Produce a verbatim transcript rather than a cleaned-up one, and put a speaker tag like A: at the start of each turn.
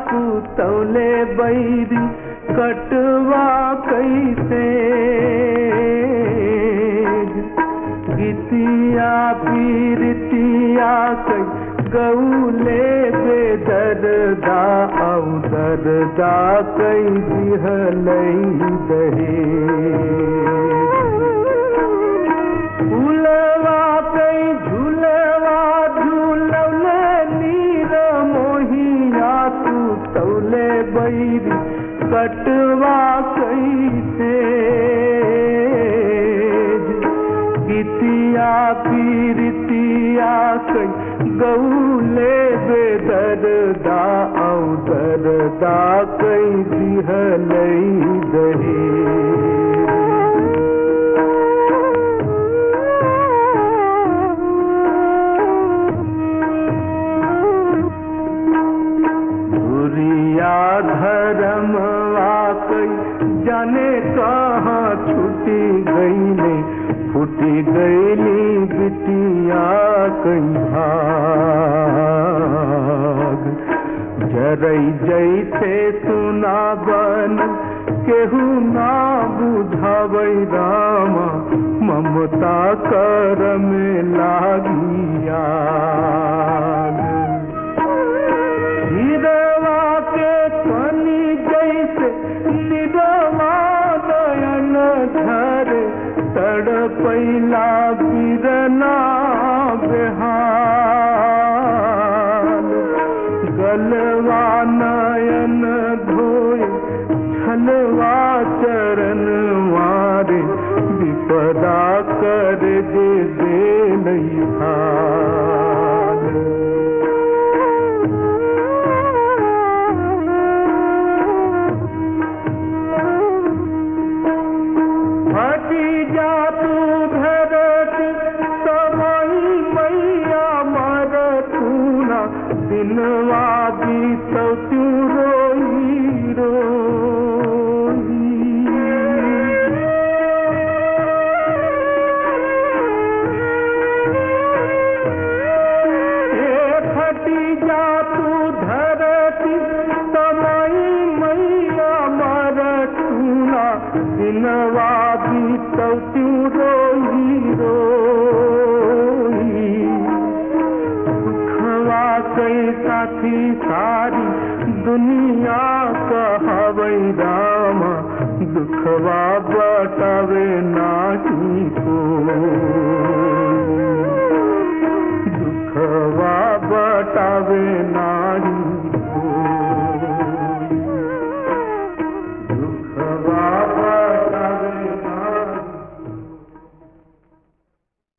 A: कुतौले बैरी कटवा कैसे गीतिया पीरतिया कई गौले बेदर्दा औ दर्दा कई दिहलई दहे फूलवा कई झूलवा झूलवले नीर मोहिया कुतौले बैरी कटवा कैसे गीतिया पीरतिया कई गौले बेदर्दा औ दर्दा कई दिहलई दहे धर्मवा कई जाने कहाँ छुटी गईले फूटी गईली बिटिया कई भाग जरई जैसे सुना बन केहू ना बुझावई रामा ममता कर में लागिया तड़पैला बिरना बेहाल गलवा नयन धोए छलवा चरण मारे विपदा कर दे दे नहीं हाल दिनवा बीतो तू रोई रोई फटी जा तू धरती तमई मैया मर तूना दिनवा बीतो तू रोई रोई कई साथी सारी दुनिया कहवई रामा दुखवा बटावे नाही को दुखवा बटावे